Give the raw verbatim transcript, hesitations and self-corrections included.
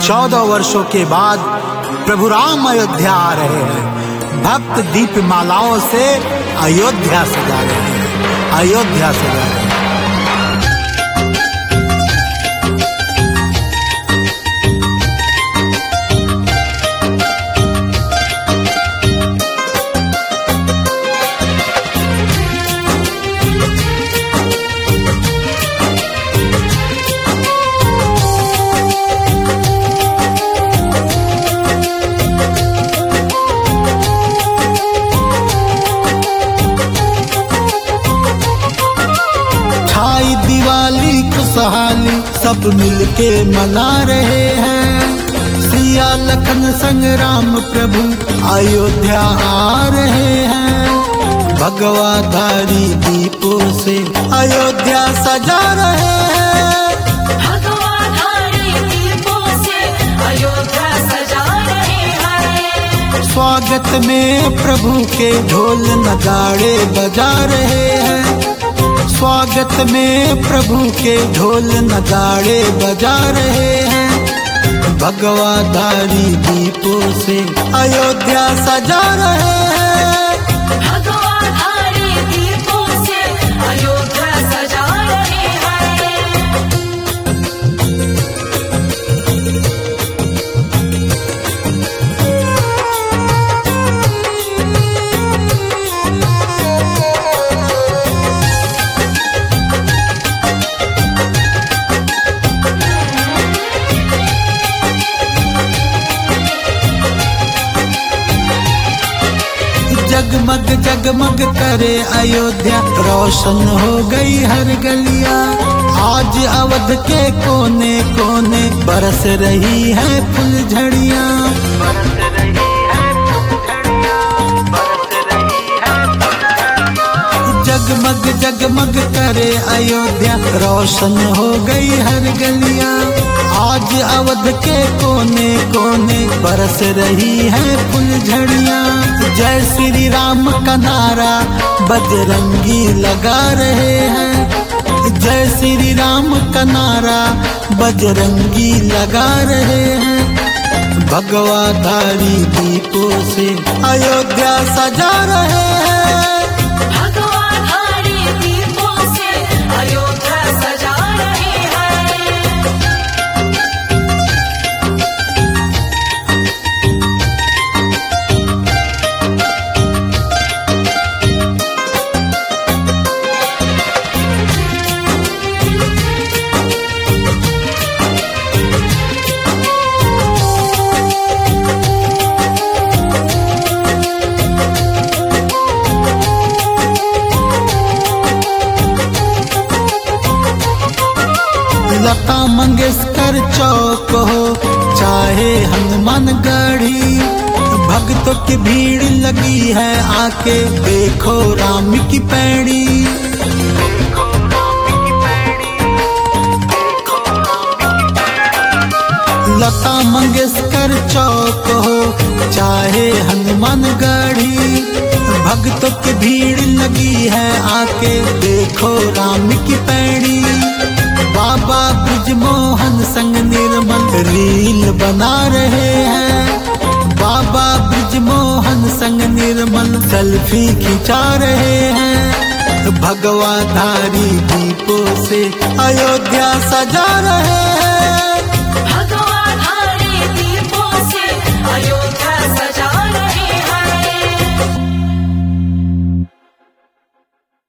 चौदह वर्षों के बाद प्रभु राम अयोध्या आ रहे हैं। भक्त दीप मालाओं से अयोध्या सजा रहे हैं, अयोध्या सजा रहे हैं। दिवाली खुशहाली सब मिलके मना रहे हैं। सिया लखन संग राम प्रभु अयोध्या आ रहे हैं। भगवा धारी दीपों से अयोध्या सजा रहे हैं। भगवा धारी दीपों से अयोध्या सजा रहे हैं। स्वागत में प्रभु के ढोल नगाड़े बजा रहे हैं। स्वागत में प्रभु के ढोल नगाड़े बजा रहे हैं। भगवा धारी दीपों से अयोध्या सजा रहे हैं। भगवा धारी दीपों से अयोध्या सजा रहे हैं। जगमग जगमग करे अयोध्या, रोशन हो गई हर गलियां। आज अवध के कोने कोने बरस रही है फुलझड़ियां। जगमग जगमग करे अयोध्या, रोशन हो गई हर गलियां। आज अवध के कोने कोने बरस रही है फुलझड़ियां। जय श्री राम का नारा बजरंगी लगा रहे हैं। जय श्री राम का नारा बजरंगी लगा रहे हैं। भगवा धारी दीपों से अयोध्या सजा रहे हैं। भगवा धारी दीपों से अयोध्या सजा रहे हैं। लता मंगेशकर चौक हो चाहे हनुमान गढ़ी, भक्तों की भीड़ लगी है, आके देखो राम की पैड़ी। लता मंगेशकर चौक हो चाहे हनुमान गढ़ी, भक्तों की भीड़ लगी है, आके देखो राम की पैड़ी। बाबा ब्रिजमोहन संग निर्मल रील बना रहे हैं। बाबा ब्रिजमोहन संग निर्मल सेल्फी खिंचा रहे हैं। भगवा धारी दीपों से अयोध्या सजा रहे हैं।